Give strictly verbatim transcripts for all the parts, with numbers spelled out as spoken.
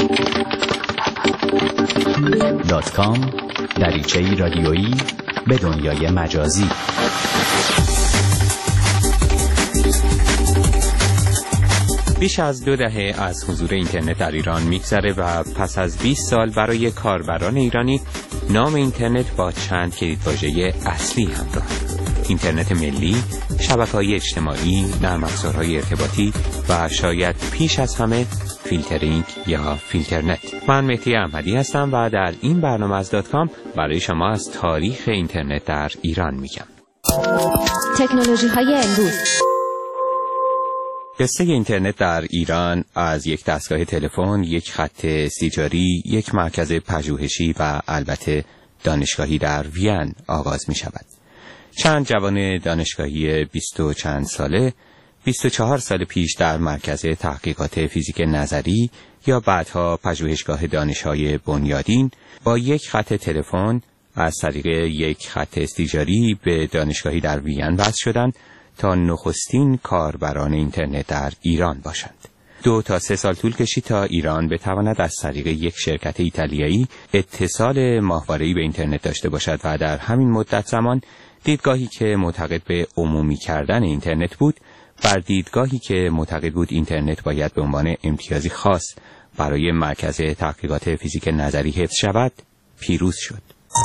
دات کام دریچه‌ای رادیویی به دنیای مجازی. بیش از دو دهه از حضور اینترنت در ایران میگذره و پس از بیست سال برای کاربران ایرانی نام اینترنت با چند کلیدواژه اصلی همراه: اینترنت ملی، شبکه‌های اجتماعی، نرم افزارهای ارتباطی و شاید پیش از همه فیلترینگ یا فیلترنت. من مهدی احمدی هستم و در این برنامه از دات کام برای شما از تاریخ اینترنت در ایران میگم. تکنولوژی‌های امروز. قصه اینترنت در ایران از یک دستگاه تلفن، یک خط استیجاری، یک مرکز پژوهشی و البته دانشگاهی در وین آغاز می شود. چند جوان دانشگاهی بیست و چند ساله، بیست و چهار سال پیش در مرکز تحقیقات فیزیک نظری یا بعدها پژوهشگاه دانش‌های بنیادین با یک خط تلفن از طریق یک خط استیجاری به دانشگاهی در وین وصل شدند تا نخستین کاربران اینترنت در ایران باشند. دو تا سه سال طول کشید تا ایران بتواند از طریق یک شرکت ایتالیایی اتصال ماهواره‌ای به اینترنت داشته باشد و در همین مدت زمان دیدگاهی که معتقد به عمومی کردن اینترنت بود بر دیدگاهی که معتقد بود اینترنت باید به عنوان امتیازی خاص برای مرکز تحقیقات فیزیک نظری حفظ شود پیروز شد.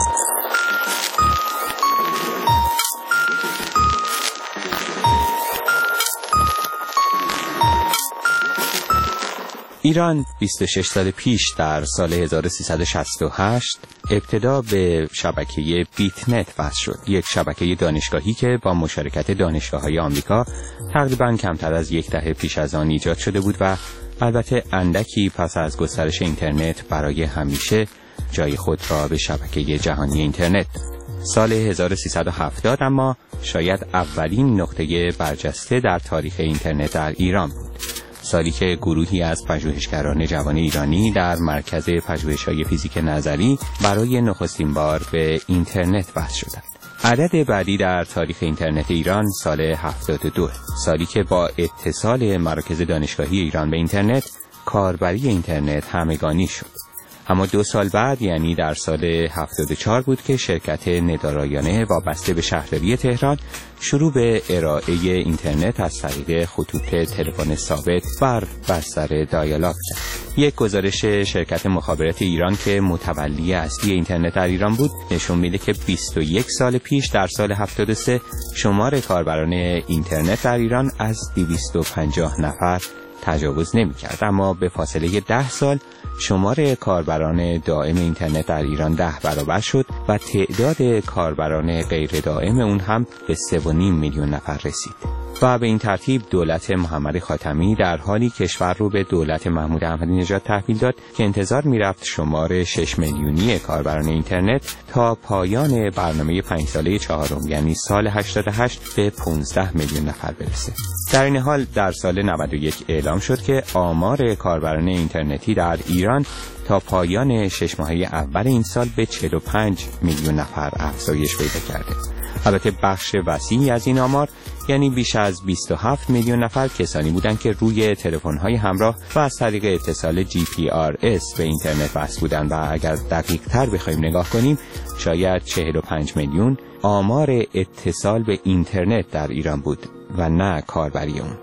ایران بیست و شش سال پیش در سال هزار و سیصد و شصت و هشت ابتدا به شبکه بیت نت وصل شد، یک شبکه دانشگاهی که با مشارکت دانشگاه‌های آمریکا تقریباً کمتر از یک دهه پیش از آن ایجاد شده بود و البته اندکی پس از گسترش اینترنت برای همیشه جای خود را به شبکه جهانی اینترنت. سال هزار و سیصد و هفتاد اما شاید اولین نقطه برجسته در تاریخ اینترنت در ایران بود. سالی که گروهی از پژوهشگران جوان ایرانی در مرکز پژوهش‌های فیزیک نظری برای نخستین بار به اینترنت وصل شدند. عدد بعدی در تاریخ اینترنت ایران سال هفتاد و دو، سالی که با اتصال مراکز دانشگاهی ایران به اینترنت کاربری اینترنت همگانی شد. اما دو سال بعد یعنی در سال هفتاد و چهار بود که شرکت ندارایانه وابسته به شهرداری تهران شروع به ارائه اینترنت از طریق خطوط تلفن ثابت بر بستر دایالاک کرد. یک گزارش شرکت مخابرات ایران که متولی اصلی اینترنت در ایران بود نشون میده که بیست و یک سال پیش در سال هفتاد و سه شمار کاربران اینترنت در ایران از دویست و پنجاه نفر تجاوز نمی کرد، اما به فاصله ده سال شمار کاربران دائم اینترنت در ایران ده برابر شد و تعداد کاربران غیر دائم اون هم به سه و نیم میلیون نفر رسید. و به این ترتیب دولت محمد خاتمی در حالی کشور رو به دولت محمود احمدی نژاد تحویل داد که انتظار میرفت شمار شش میلیونی کاربران اینترنت تا پایان برنامه پنج ساله چهارم یعنی سال هشتاد و هشت به پانزده میلیون نفر برسه. در این حال در سال نود و یک اعلام شد که آمار کاربران اینترنتی در ایران تا پایان شش ماهه اول این سال به چهل و پنج میلیون نفر افزایش پیدا کرده. البته بخش وسیعی از این آمار یعنی بیش از بیست و هفت میلیون نفر کسانی بودند که روی تلفن‌های همراه و از طریق اتصال جی پی آر اس به اینترنت وصل بودند و اگر دقیق‌تر بخوایم نگاه کنیم شاید چهل و پنج میلیون آمار اتصال به اینترنت در ایران بود و نه کاربری اون.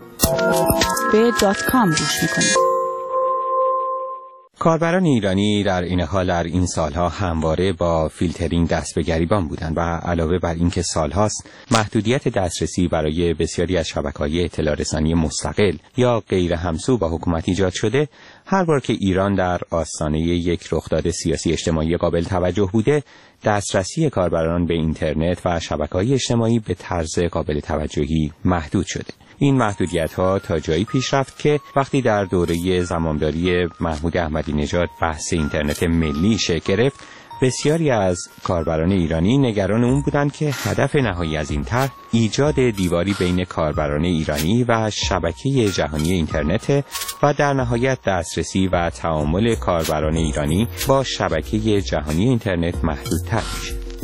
به دات کام گوش می‌کنید. کاربران ایرانی در این حال در این سالها همواره با فیلترینگ دست به گریبان بودند و علاوه بر اینکه سالهاست محدودیت دسترسی برای بسیاری از شبکه‌های اطلاع رسانی مستقل یا غیر همسو با حکومت ایجاد شده، هر بار که ایران در آستانه یک رخداد سیاسی اجتماعی قابل توجه بوده، دسترسی کاربران به اینترنت و شبکه‌های اجتماعی به طرز قابل توجهی محدود شده. این محدودیت‌ها تا جایی پیش رفت که وقتی در دوره زمامداری محمود احمدی نژاد بحث اینترنت ملی شکل گرفت، بسیاری از کاربران ایرانی نگران اون بودند که هدف نهایی از این طرح ایجاد دیواری بین کاربران ایرانی و شبکه جهانی اینترنت و در نهایت دسترسی و تعامل کاربران ایرانی با شبکه جهانی اینترنت محدودتر میشه.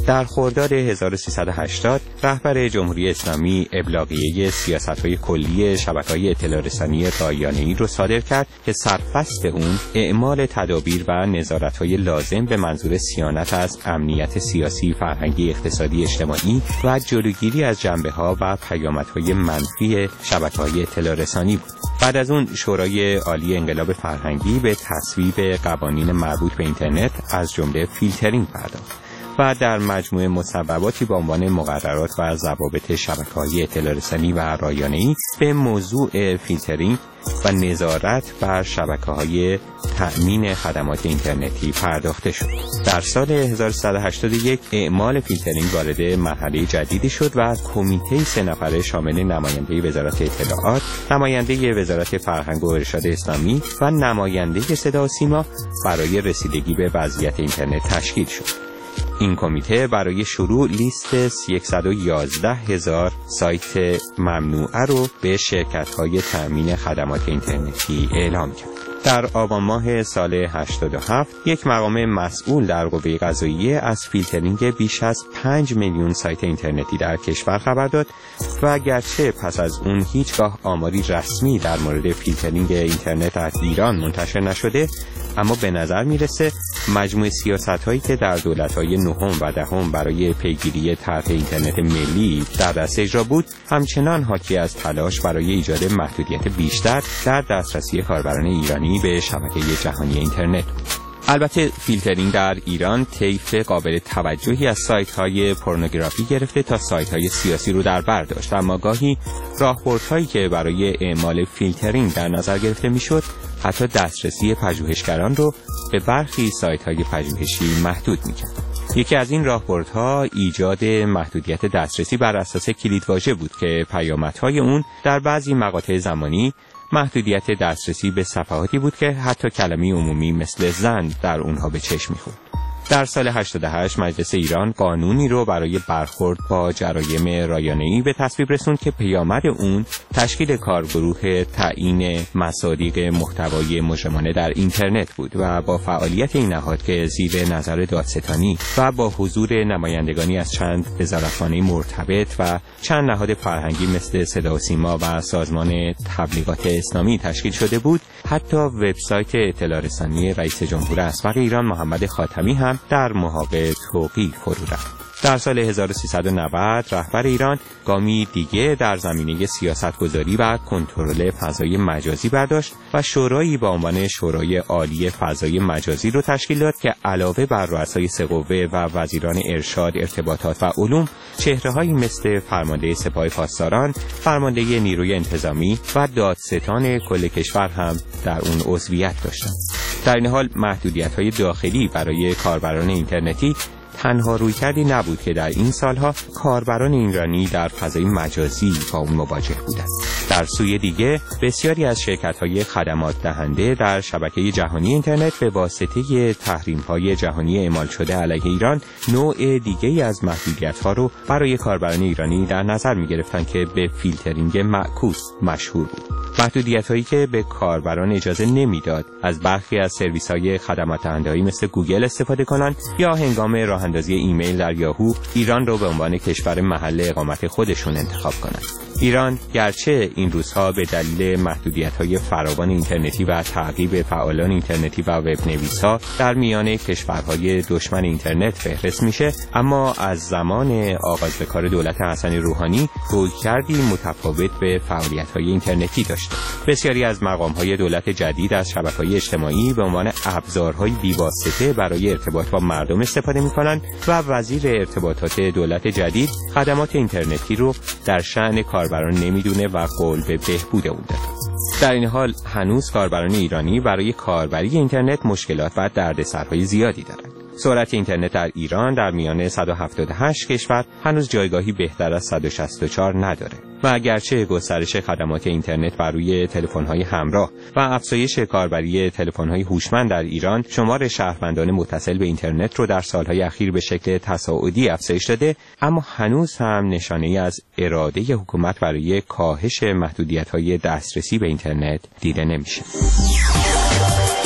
در خرداد هزار و سیصد و هشتاد رهبر جمهوری اسلامی ابلاغیه سیاست‌های کلی شبکه‌های اطلاع رسانی رایانه‌ای را صادر کرد که سرفصل اون اعمال تدابیر و نظارت‌های لازم به منظور صیانت از امنیت سیاسی، فرهنگی، اقتصادی، اجتماعی و جلوگیری از جنبه‌ها و پیامدهای منفی شبکه‌های اطلاع رسانی بود. بعد از اون شورای عالی انقلاب فرهنگی به تصویب قوانین مربوط به اینترنت از جمله فیلترینگ پرداخت و در مجموعه مصوباتی با عنوان مقررات و ضوابط شبکه‌های اطلاع رسانی و رایانه‌ای به موضوع فیلترینگ و نظارت بر شبکه‌های تأمین خدمات اینترنتی پرداخته شد. در سال هزار و سیصد و هشتاد و یک اعمال فیلترینگ وارد مرحله جدیدی شد و کمیته سه نفره شامل نماینده وزارت اطلاعات، نماینده وزارت فرهنگ و ارشاد اسلامی و نماینده صدا و سیما برای رسیدگی به وضعیت اینترنت تشکیل شد. این کمیته برای شروع لیست صد و یازده هزار سایت ممنوعه رو به شرکت‌های تأمین خدمات اینترنتی اعلام کرد. در آبان ماه سال هشتاد و هفت یک مقام مسئول در قوه قضاییه از فیلترینگ بیش از پنج میلیون سایت اینترنتی در کشور خبر داد و گرچه پس از اون هیچگاه آماری رسمی در مورد فیلترینگ اینترنت در ایران منتشر نشده، اما به نظر میرسه مجموع سیاست‌هایی که در دولت‌های نهم و دهم برای پیگیری طرح اینترنت ملی در دست اجرا بود، همچنان حاکی از تلاش برای ایجاد محدودیت بیشتر در دسترسی کاربران ایرانی به شبکه جهانی اینترنت. البته فیلترینگ در ایران طیف قابل توجهی از سایت‌های پورنوگرافی گرفته تا سایت‌های سیاسی رو در بر داشت، اما گاهی راهبردهایی که برای اعمال فیلترینگ در نظر گرفته میشد حتی دسترسی پژوهشگران رو به برخی سایت‌های پژوهشی محدود می‌کرد. یکی از این راهبردها ایجاد محدودیت دسترسی بر اساس کلیدواژه بود که پیامدهای اون در بعضی مقاطع زمانی محدودیت دسترسی به صفحاتی بود که حتی کلمه عمومی مثل زن در اونها به چشم می‌خورد. در سال هشتاد و هشت مجلس ایران قانونی رو برای برخورد با جرایم رایانه‌ای به تصویب رسوند که پیامد اون تشکیل کارگروه تعیین مصادیق محتوای مجرمانه در اینترنت بود و با فعالیت این نهاد که زیر نظر دادستانی و با حضور نمایندگانی از چند وزارتخانه مرتبط و چند نهاد فرهنگی مثل صدا و سیما و سازمان تبلیغات اسلامی تشکیل شده بود، حتی وبسایت اطلاع رسانی رئیس جمهور اسبق ایران محمد خاتمی هم در محاق توقیف فرو رفت. در سال هزار و سیصد و نود رهبر ایران گامی دیگه در زمینه سیاستگذاری و کنترل فضای مجازی برداشت و شورایی با عنوان شورای عالی فضای مجازی رو تشکیل داد که علاوه بر رؤسای سه قوه و وزیران ارشاد، ارتباطات و علوم، چهره‌هایی مثل فرمانده سپاه پاسداران، فرمانده نیروی انتظامی و دادستان کل کشور هم در اون عضویت داشتند. در این حال محدودیت‌های داخلی برای کاربران اینترنتی تنها رویکردی نبود که در این سالها کاربران ایرانی در فضای مجازی با اون مواجه بودند. در سوی دیگه بسیاری از شرکت‌های خدمات دهنده در شبکه جهانی اینترنت به واسطه تحریم‌های جهانی اعمال شده علیه ایران نوع دیگه‌ای از محدودیت‌ها رو برای کاربران ایرانی در نظر می‌گرفتند که به فیلترینگ معکوس مشهور بود. محدودیت‌هایی که به کاربران اجازه نمیداد از برخی از سرویس‌های خدمات دهنده‌ای مثل گوگل استفاده کنند یا هنگام راه اندازی ایمیل در یاهو ایران رو به عنوان کشور محل اقامت خودشون انتخاب کنند. ایران گرچه این روزها به دلیل محدودیت‌های فراوان اینترنتی و تعقیب فعالان اینترنتی و وب نویس‌ها در میان کشورهای دشمن اینترنت فهرست میشه، اما از زمان آغاز به کار دولت حسن روحانی رویکردی متفاوت به فعالیت‌های اینترنتی داشته. بسیاری از مقام‌های دولت جدید از شبکه‌های اجتماعی به عنوان ابزارهای بی‌واسطه برای ارتباط با مردم استفاده می‌کنند و وزیر ارتباطات دولت جدید خدمات اینترنتی رو در شأن کاربران نمیدونه و قول به بهبود اون داده. در این حال هنوز کاربران ایرانی برای کاربری اینترنت مشکلات و دردسرهای زیادی دارند. سرعت اینترنت در ایران در میان صد و هفتاد و هشت کشور هنوز جایگاهی بهتر از صد و شصت و چهار نداره و اگرچه گسترش خدمات اینترنت بر روی تلفن‌های همراه و افزایش کاربری تلفن‌های هوشمند در ایران شمار شهروندان متصل به اینترنت رو در سالهای اخیر به شکل تصاعدی افزایش داده، اما هنوز هم نشانه‌ای از اراده حکومت برای کاهش محدودیت‌های دسترسی به اینترنت دیده نمیشه.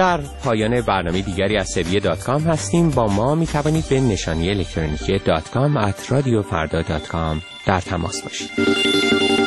در پایان برنامه دیگری از سری دات کام هستیم. با ما می توانید به نشانی الکترونیکی دات کام ات رادیو فردا دات کام در تماس باشید.